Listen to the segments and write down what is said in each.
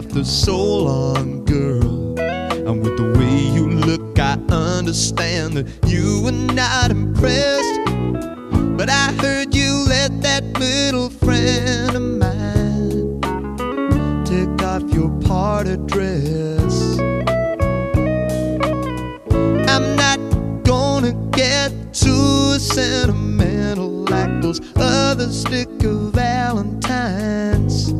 after so long, girl. And with the way you look, I understand that you were not impressed. But I heard you let that little friend of mine take off your party dress. I'm not gonna get too sentimental like those other sticker Valentines,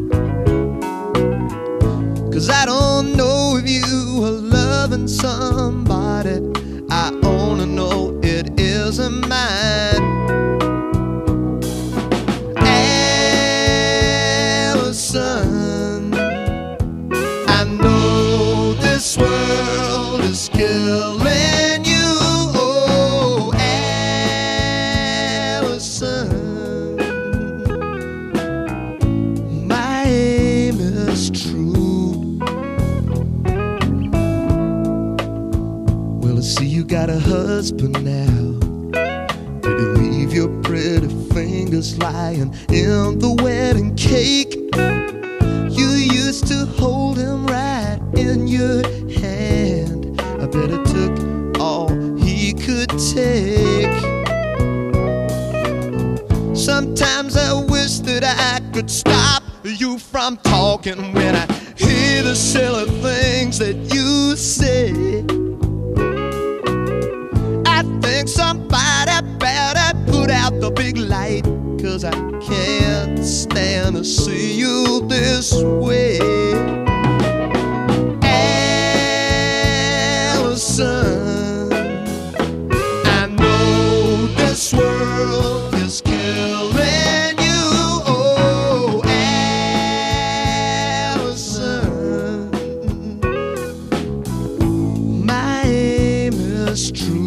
'cause I don't know if you are loving somebody. I only know it isn't mine. Allison, I know this world is killing you. Oh, Allison, my aim is true. Well, I see you got a husband now. Did he leave your pretty fingers lying in the wedding cake? You used to hold him right in your hand. I bet it took all he could take. Sometimes I wish that I could stop you from talking when I hear the silly things that you say. I think somebody better put out the big light, 'cause I can't stand to see you this way. Allison, I know this world is killing you. Oh, Allison, my aim is true.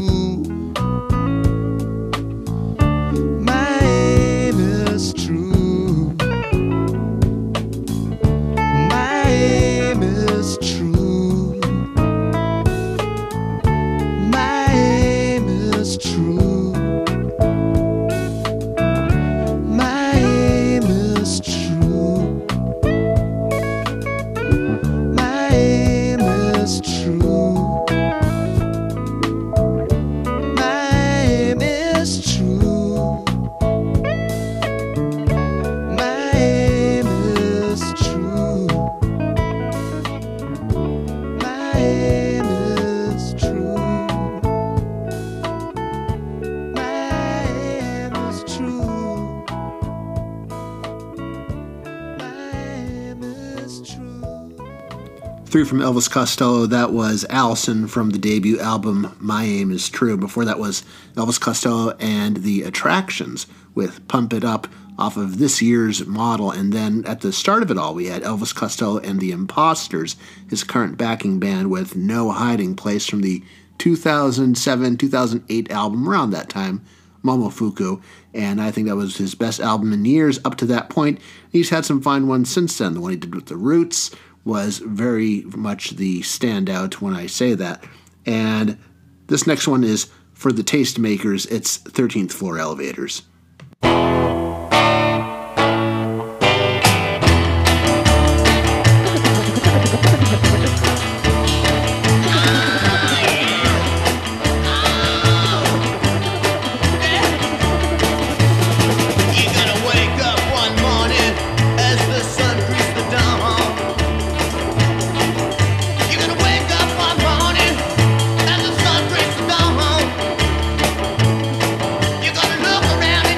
Through from Elvis Costello, that was Allison from the debut album My Aim Is True. Before that was Elvis Costello and the Attractions with Pump It Up off of this year's model. And then at the start of it all, we had Elvis Costello and the Imposters, his current backing band, with No Hiding Place from the 2007-2008 album around that time, Momofuku. And I think that was his best album in years up to that point. He's had some fine ones since then. The one he did with The Roots was very much the standout when I say that. And this next one is for the tastemakers. It's 13th Floor Elevators. Around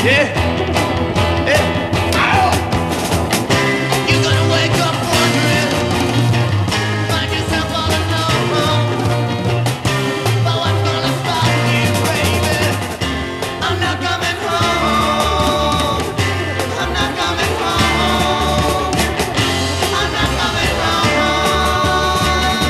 Yeah. Yeah. Ow! You're gonna wake up wondering, find yourself all alone. But what's gonna stop you, baby? I'm not coming home. I'm not coming home. I'm not coming home.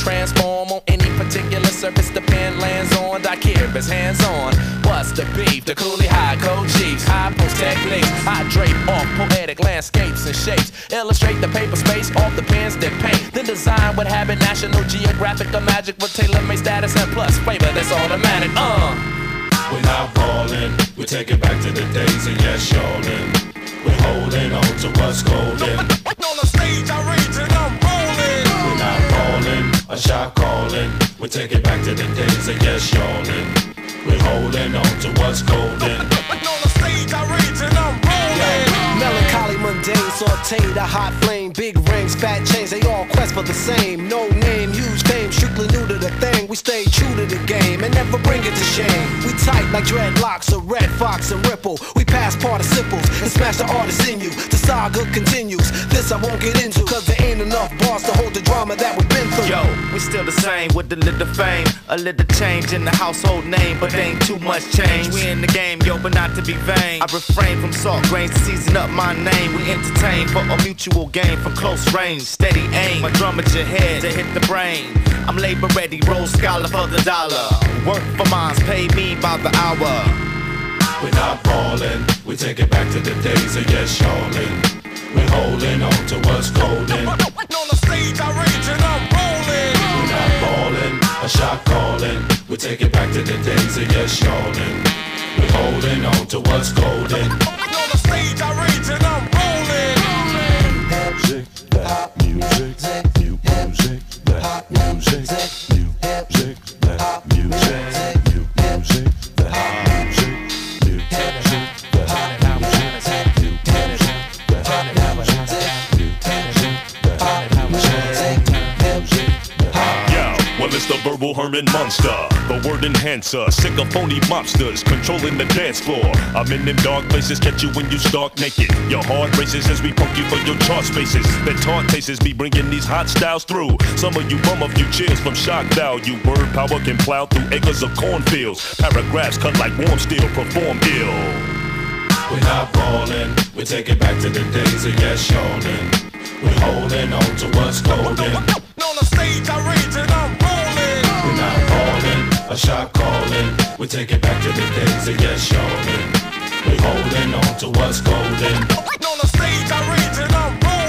transform on any particular surface the pen lands on. Daiquiri's hands on. What's the beef? The coolie high code chiefs, high post techniques. I drape off poetic landscapes and shapes. Illustrate the paper space off the pens that paint. Then design what habit, National Geographic or magic with tailor-made status and plus flavor that's automatic. We're not ballin', we take it back to the days of yes, y'allin'. We're holding on to what's golden. On the stage I rage and I'm rolling. We're not ballin', a shot callin'. We take it back to the days of yes, y'allin'. We're holding on to what's golden. On the stage I rage and I'm rolling. Melancholy, mundane, sauteed, a hot flame. Big rings, fat chains, they all quest for the same. No name, huge fame, strictly new to the thing. We stay true to the game and never bring it to shame. We tight like dreadlocks, a red fox and ripple. We pass participles and smash the artists in you. The saga continues, this I won't get into, cause there ain't enough bars to hold the drama that we've been through. Yo, we still the same with a little fame. A little change in the household name, but ain't too much change. We in the game, yo, but not to be vain. I refrain from salt grains to season up my name. We entertain for a mutual gain from close range. Steady aim, my drum at your head to hit the brain. I'm labor ready, roll scholar for the dollar. Work for mines, pay me by the hour. We're not ballin', we take it back to the days of yes, y'allin'. We're holding on to what's golden. On the stage I rage and I'm rolling. We're not ballin', a shot callin'. We take it back to the days of yes, y'allin'. We're holding on to what's golden. On the stage I rage and I'm rolling. Music, that music, new music, that music, new music, that music, new music, that music, new music, that music, new music, that music. Yo, well, it's the verbal Herman Monster, the word enhancer, sick of phony mobsters controlling the dance floor. I'm in them dark places, catch you when you stark naked. Your heart races as we punk you for your chart spaces. The taunt tastes me bringing these hot styles through. Some of you bum a few cheers from shock value. Word power can plow through acres of cornfields. Paragraphs cut like warm steel, perform ill. We're not ballin', we take it back to the days of yes, y'allin'. We're holding on to what's golden. On the stage I rage and I'm rolling. We're not ballin', a shot callin'. We take it back to the days of yes, y'allin'. We're holding on to what's golden. On the stage I rage and I'm rolling.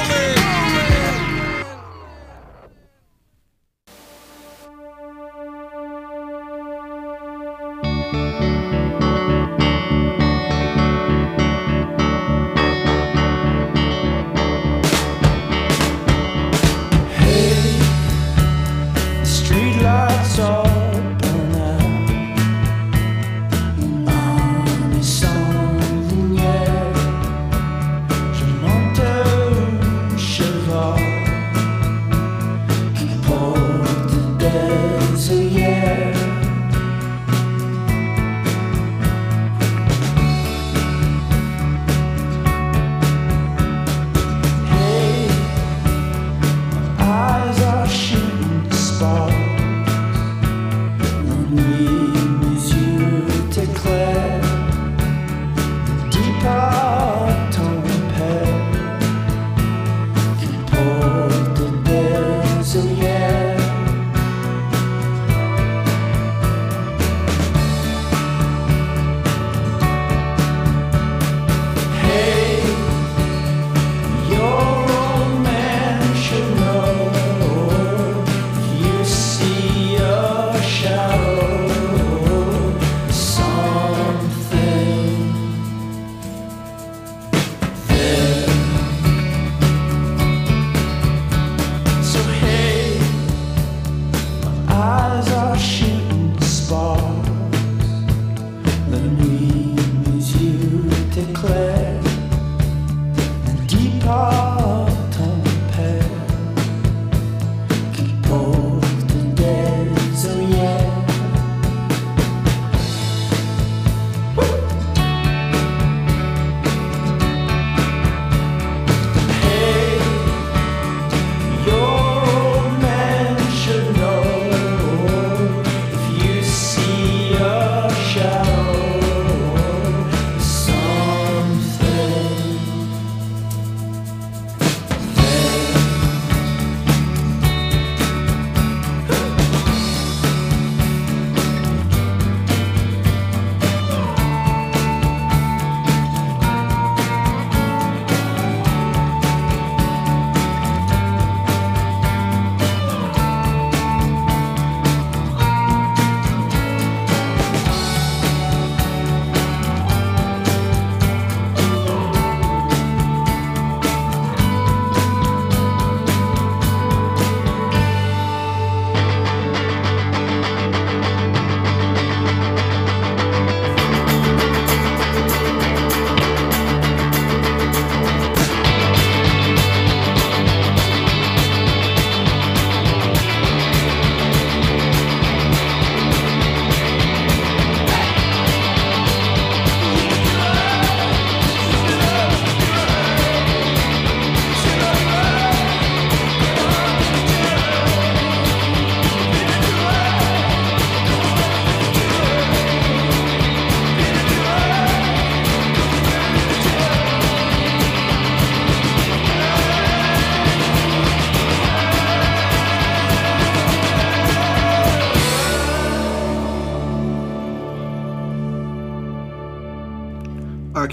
Streetlights all burn out. On est sans lumière. Je monte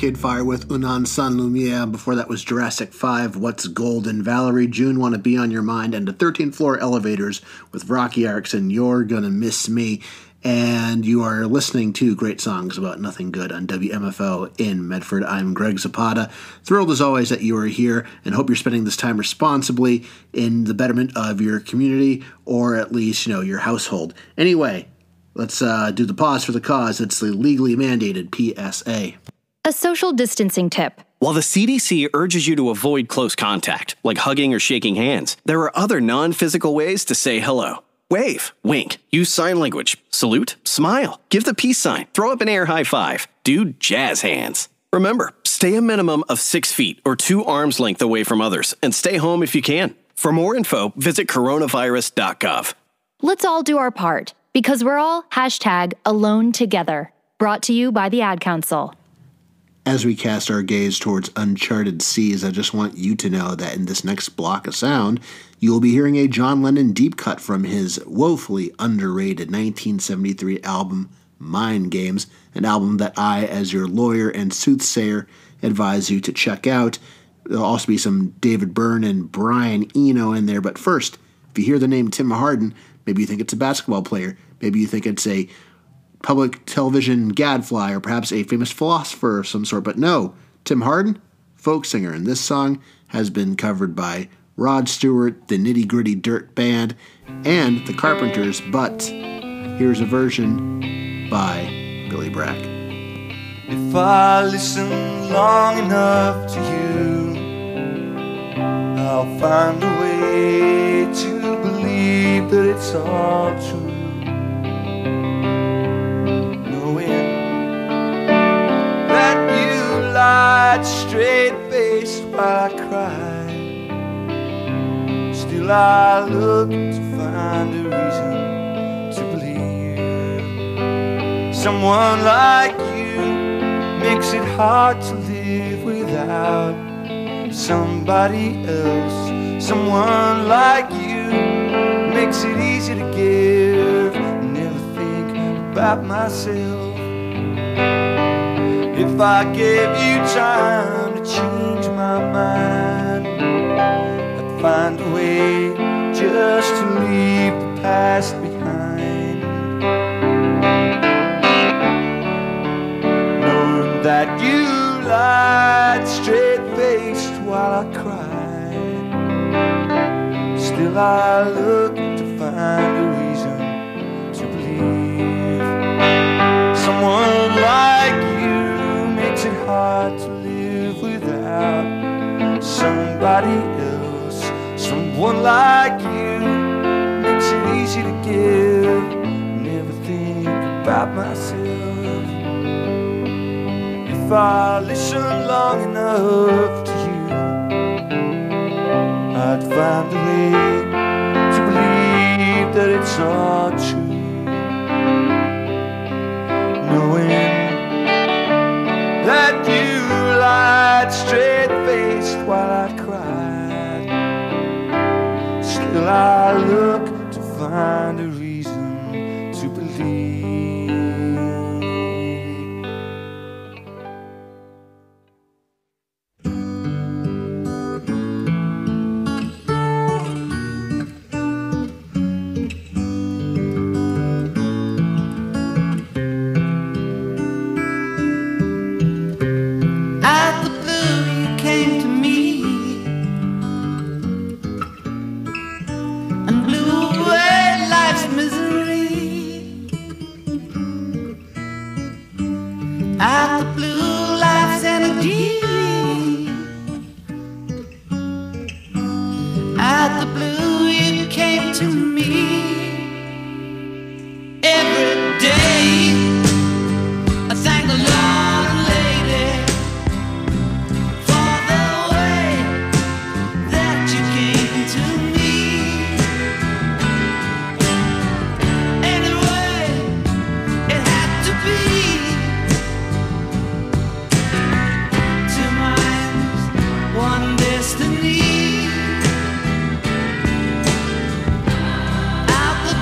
Arcade Fire with Unan San Lumiere. Before that was Jurassic 5, What's Golden, Valerie June, Wanna Be On Your Mind, and the 13th Floor Elevators with Rocky Erickson, You're Gonna Miss Me. And you are listening to Great Songs About Nothing Good on WMFO in Medford. I'm Greg Zapata. Thrilled as always that you are here, and hope you're spending this time responsibly in the betterment of your community, or at least, your household. Anyway, let's do the pause for the cause. It's the legally mandated PSA. A social distancing tip. While the CDC urges you to avoid close contact, like hugging or shaking hands, there are other non-physical ways to say hello. Wave, wink, use sign language, salute, smile, give the peace sign, throw up an air high five, do jazz hands. Remember, stay a minimum of 6 feet or 2 arms length away from others, and stay home if you can. For more info, visit coronavirus.gov. Let's all do our part, because we're all #AloneTogether. Brought to you by the Ad Council. As we cast our gaze towards uncharted seas, I just want you to know that in this next block of sound, you'll be hearing a John Lennon deep cut from his woefully underrated 1973 album, Mind Games, an album that I, as your lawyer and soothsayer, advise you to check out. There'll also be some David Byrne and Brian Eno in there, but first, if you hear the name Tim Hardin, maybe you think it's a basketball player, maybe you think it's a public television gadfly, or perhaps a famous philosopher of some sort, but no, Tim Hardin, folk singer, and this song has been covered by Rod Stewart, the Nitty Gritty Dirt Band, and the Carpenters, but here's a version by Billy Bragg. If I listen long enough to you, I'll find a way to believe that it's all true. Lied straight-faced while I cried, still I look to find a reason to believe. Someone like you makes it hard to live without somebody else. Someone like you makes it easy to give, never think about myself. If I gave you time to change my mind, I'd find a way just to leave the past behind. Knowing that you lied straight-faced while I cried, still I look to find a reason to believe. Someone like you makes it hard to live without somebody else. Someone like you makes it easy to give, never think about myself. If I listen long enough to you, I'd find a way to believe that it's all true. Knowing that you lied straight-faced while I cried, still I look to find a reason to believe. Out the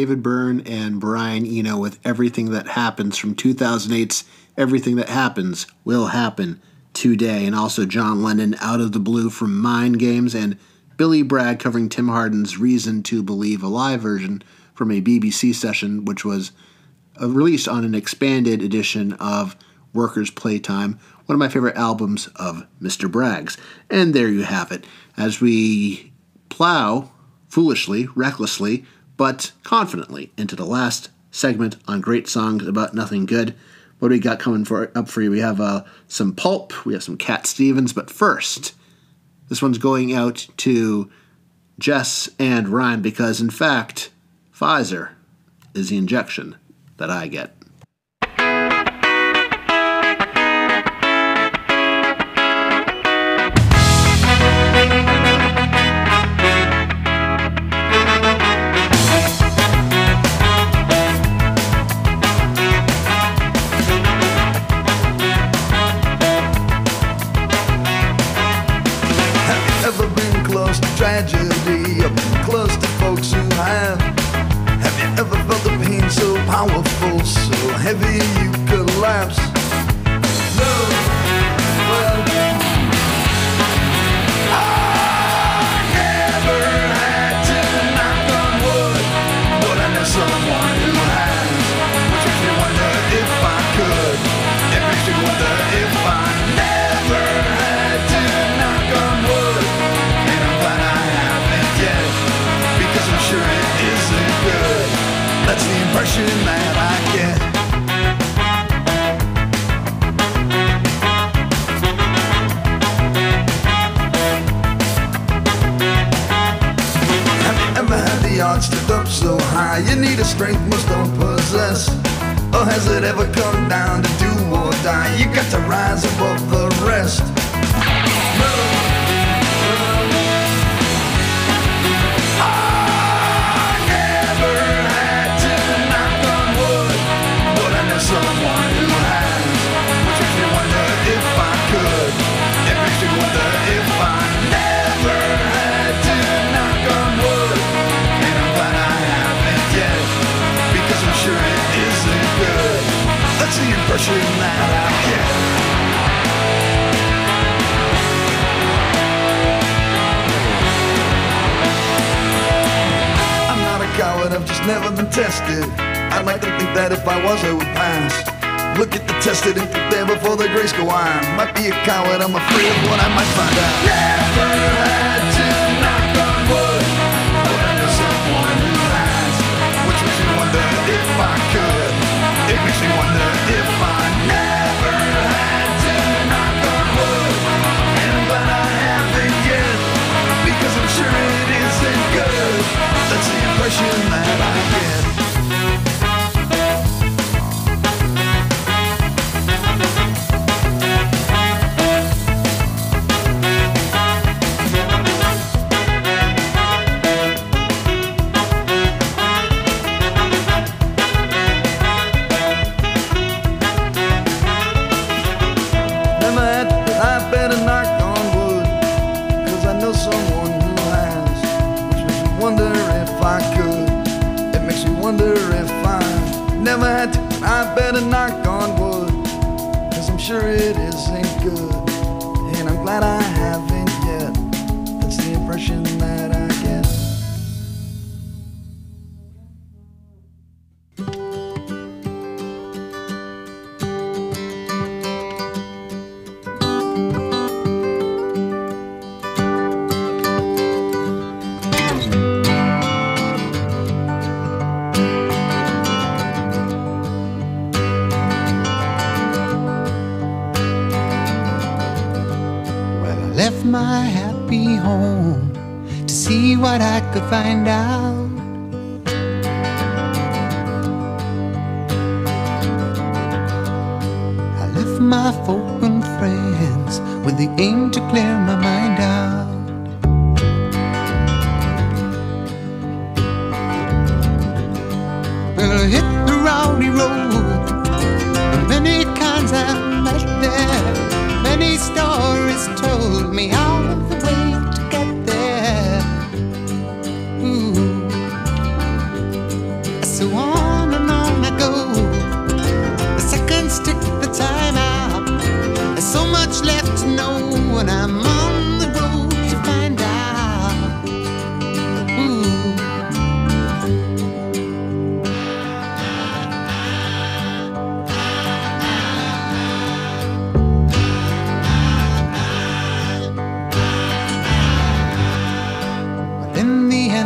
David Byrne and Brian Eno with Everything That Happens from 2008's Everything That Happens Will Happen Today, and also John Lennon, Out of the Blue from Mind Games, and Billy Bragg covering Tim Hardin's Reason to Believe, a live version from a BBC session, which was released on an expanded edition of Workers' Playtime, one of my favorite albums of Mr. Bragg's. And there you have it. As we plow, foolishly, recklessly, but confidently, into the last segment on Great Songs About Nothing Good. What do we got coming up for you? We have some Pulp, we have some Cat Stevens, but first, this one's going out to Jess and Ryan because, in fact, Pfizer is the injection that I get. Tragedy, I've been close to folks who have. Have you ever felt the pain so powerful, so heavy you collapse? No, well, I never had to knock on wood, but I know someone who has, which makes me wonder if I could. It makes me wonder if I never had to knock on wood. I'm sure it isn't good. That's the impression that I get. Have you ever had the odds stood up so high you need a strength most don't possess? Or has it ever come down to do or die? You got to rise above the rest. Someone who has, which makes me wonder if I could. It makes me wonder if I never had to knock on wood. And I'm glad I haven't yet, because I'm sure it isn't good. That's the impression that I get. I'm not a coward, I've just never been tested. I'd like to think that if I was, I would pass. Look at the tested and prepare before the grace go on. Might be a coward, I'm afraid of what I might find out. Never had to knock on wood, but I know someone who has, which makes me wonder if I could. It makes me wonder if I never had to knock on wood. And I'm glad I haven't yet, because I'm sure it isn't good. That's the impression that I get. Never had to, I better knock on wood, 'cause I'm sure it isn't good. And I'm glad I haven't yet. That's the impression that I get. My happy home to see what I could find out. I left my folk and friends with the aim to clear my mind out. Well, I hit the rowdy road, many kinds I've met there. Many stories told me how the way to get there. Ooh.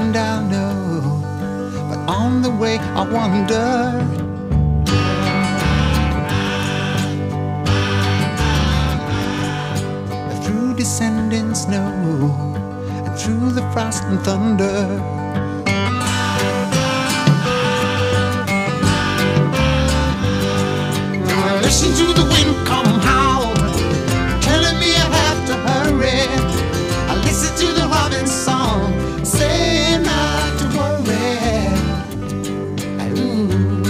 find I'll know. But on the way I wonder. Through descending snow and through the frost and thunder. Listen to the wind come howl, telling me I have to hurry. I listen to the robin's song, saying not to worry. Ooh.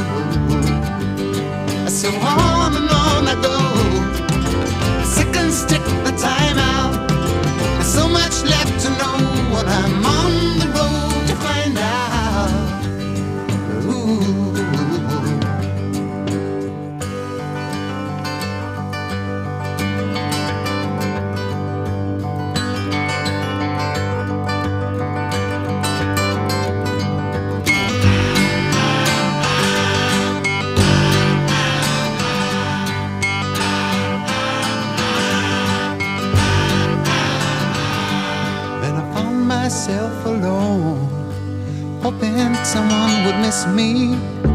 So on and on I go, seconds tick the time out. There's so much left to know when I'm on the road to find out. Ooh. Myself alone, hoping someone would miss me.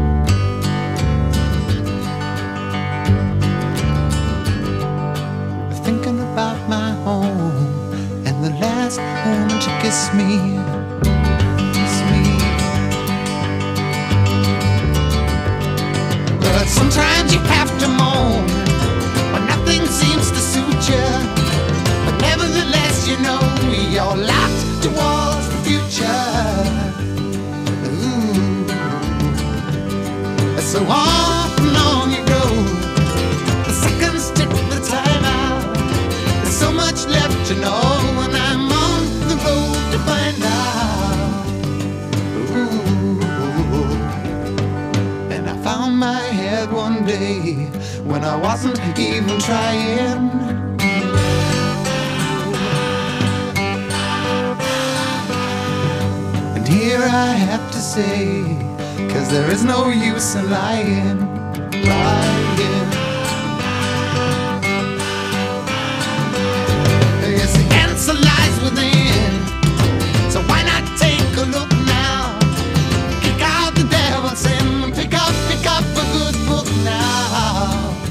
Thinking about my home and the last woman to kiss me. Kiss me. But sometimes you have to moan when nothing seems to suit you. But nevertheless, you know you're locked towards the future. Ooh. So on and on you go. The seconds tick the time out. There's so much left to know when I'm on the road to find out. Ooh. And I found my head one day when I wasn't even trying. Here I have to say, 'cause there is no use in lying, lying. Yes, the answer lies within, so why not take a look now? Kick out the devil's sin and pick up a good book now.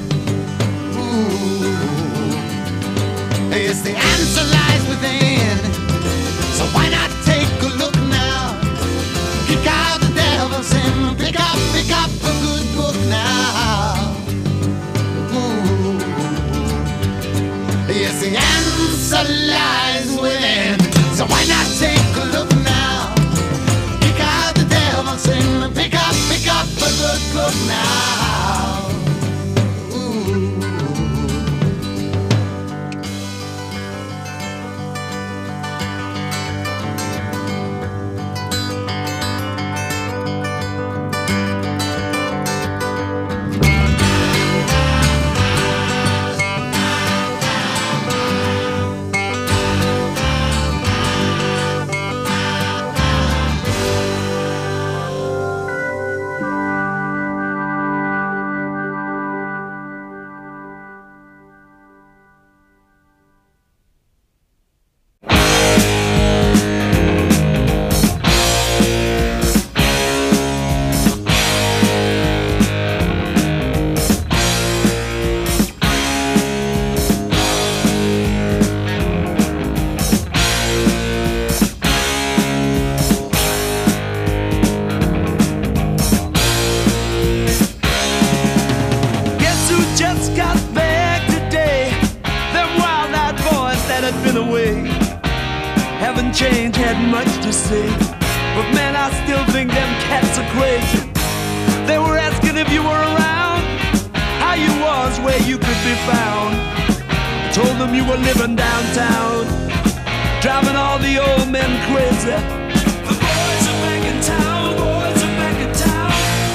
Ooh. Yes, the answer lies within, so why not take a look now? Kick out the devil's sin, pick up a good book now. Ooh. Yes, the answer lies within, so why not take a look now? Kick out the devil's sin, pick up a good book now. Change had much to say, but man, I still think them cats are crazy. They were asking if you were around, how you was, where you could be found. I told them you were living downtown, driving all the old men crazy. The boys are back in town, boys are back in town.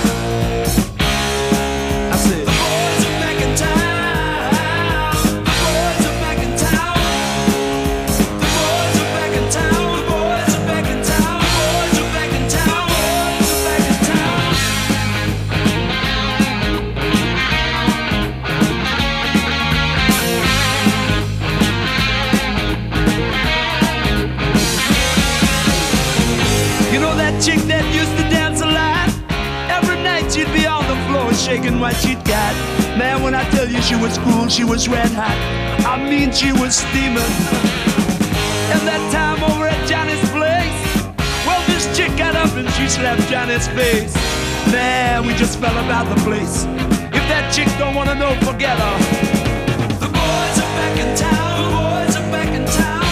I said, the boys are back in town. and what she'd got. Man, when I tell you she was cool, she was red hot. I mean, she was steaming. And that time over at Johnny's place, well, this chick got up and she slapped Johnny's face. Man, we just fell about the place. If that chick don't wanna know, forget her. The boys are back in town. The boys are back in town.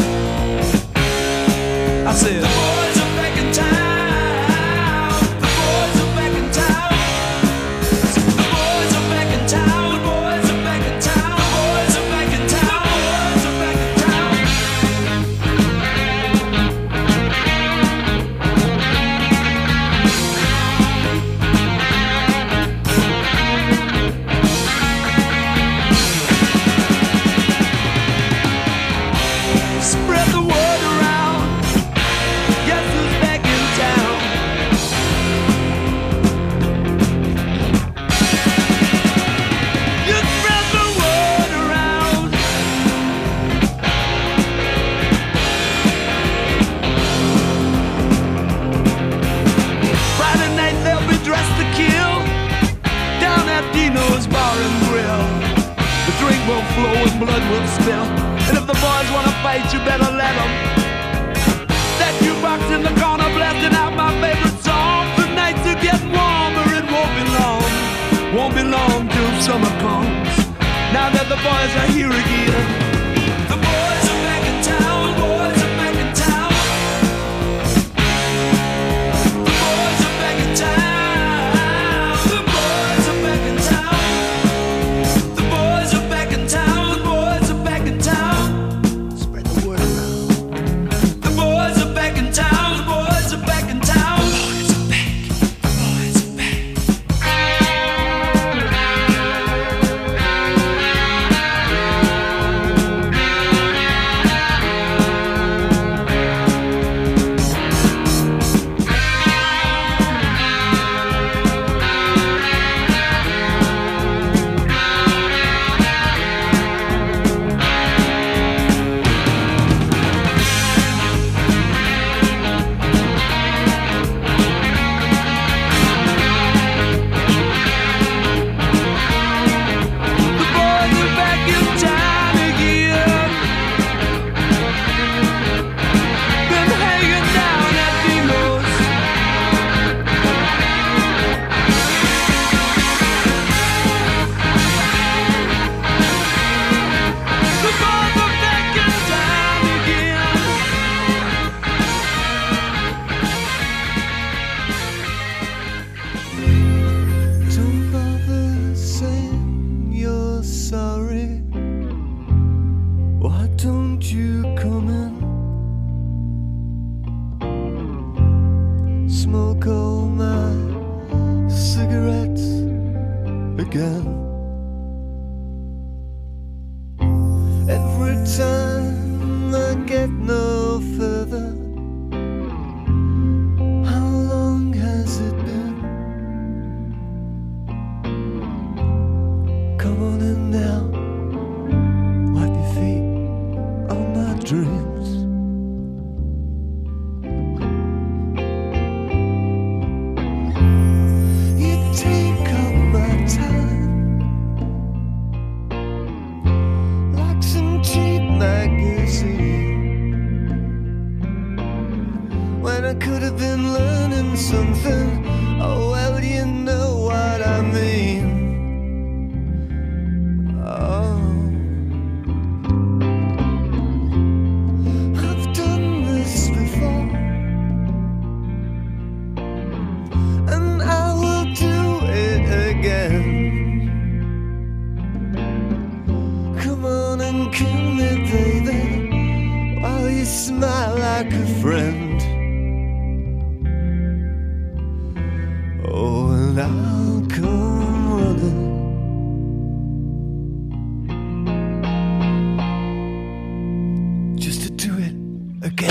I said, the boys are back in town. The boys are back in town. The boys are back in town. The boys are back in town. The boys are back in town. The boys are back in town. Spread the word around. Guess who's back in town? You spread the word around. Friday night they'll be dressed to kill down at Dino's Bar and Grill. The drink will flow and blood will spill. And if the boys wanna fight, you better let them. That jukebox in the corner blasting out my favorite song. The nights are getting warmer, it won't be long. Won't be long till summer comes. Now that the boys are here again. The boys are back in town. The boys are back in town. The boys are back in town. The boys are back in town. The boys are back in town. The boys are back in town. Spread the word around. The boys are back in town. The boys are back in town. The boys are back. The boys are back. Don't bother saying you're sorry. Why don't you come in? Smoke all my cigarettes again. Every time I get no further. How long has it been? Come on in now, wipe your feet on my dreams. You take up my time like some cheap magazine, when I could have been learning something. Oh well, you know what I mean. I've done this before, and I will do it again. Come on and kill me, baby, while you smile like a friend. Oh, and I'll come running. Just to do it again.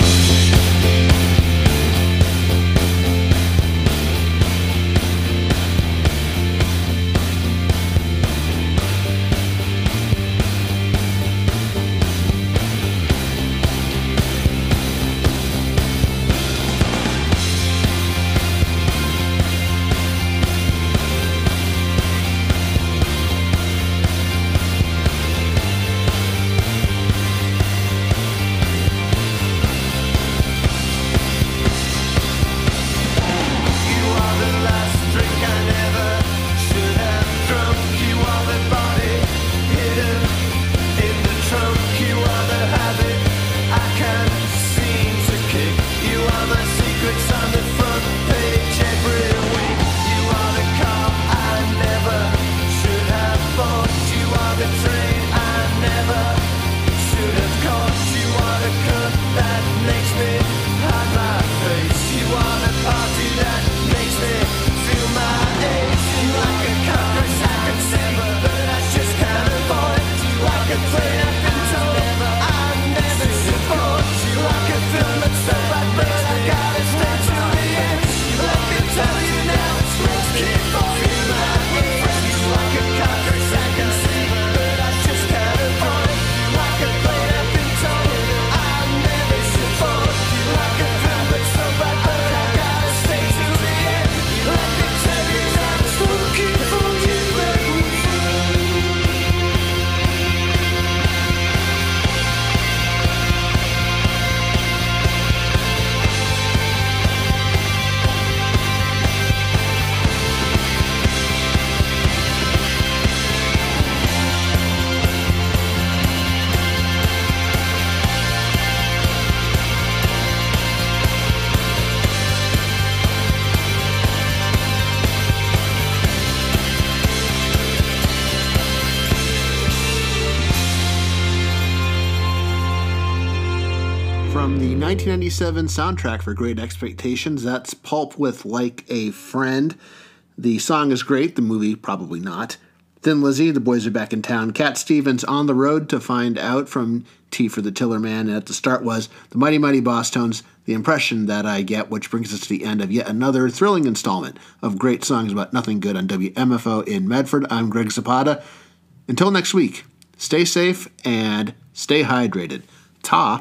From the 1997 soundtrack for Great Expectations, that's Pulp with Like a Friend. The song is great, the movie probably not. Thin Lizzy, The Boys Are Back in Town. Cat Stevens, On the Road to Find Out from T for the Tiller Man. And at the start was the Mighty Mighty Boss Tones, The Impression That I Get, which brings us to the end of yet another thrilling installment of great songs about nothing good on WMFO in Medford. I'm Greg Zapata. Until next week, stay safe and stay hydrated. Ta.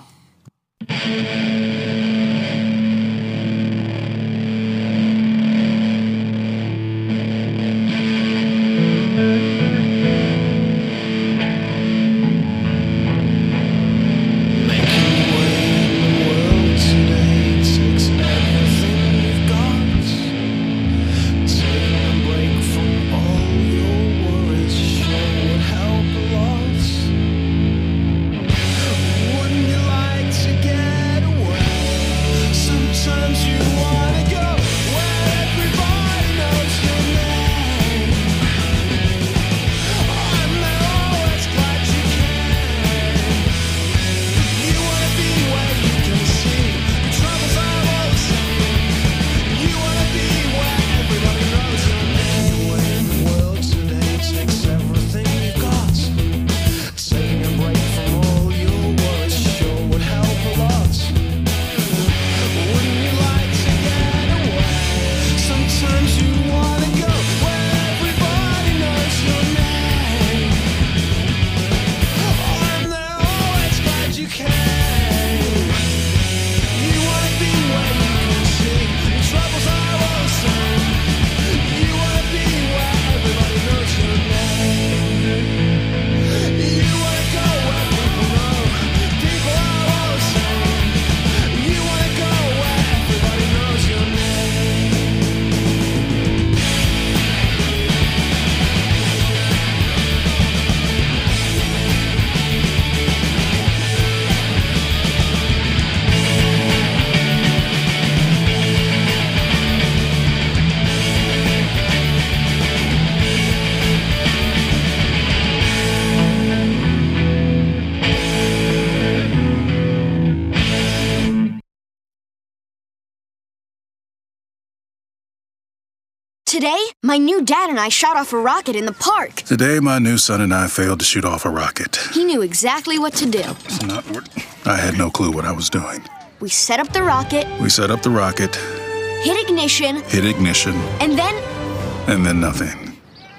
Today, my new dad and I shot off a rocket in the park. Today, my new son and I failed to shoot off a rocket. He knew exactly what to do. It's not what I had no clue what I was doing. We set up the rocket. We set up the rocket. Hit ignition. Hit ignition. And then... And then nothing.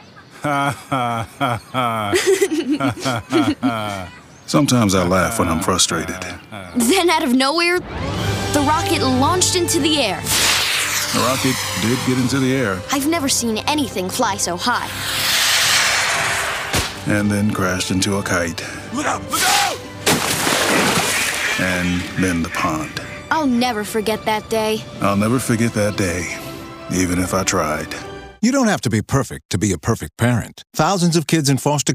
Ha ha ha ha. Sometimes I laugh when I'm frustrated. Then out of nowhere, the rocket launched into the air. The rocket did get into the air. I've never seen anything fly so high. And then crashed into a kite. Look out! Look out! And then the pond. I'll never forget that day. I'll never forget that day, even if I tried. You don't have to be perfect to be a perfect parent. Thousands of kids in foster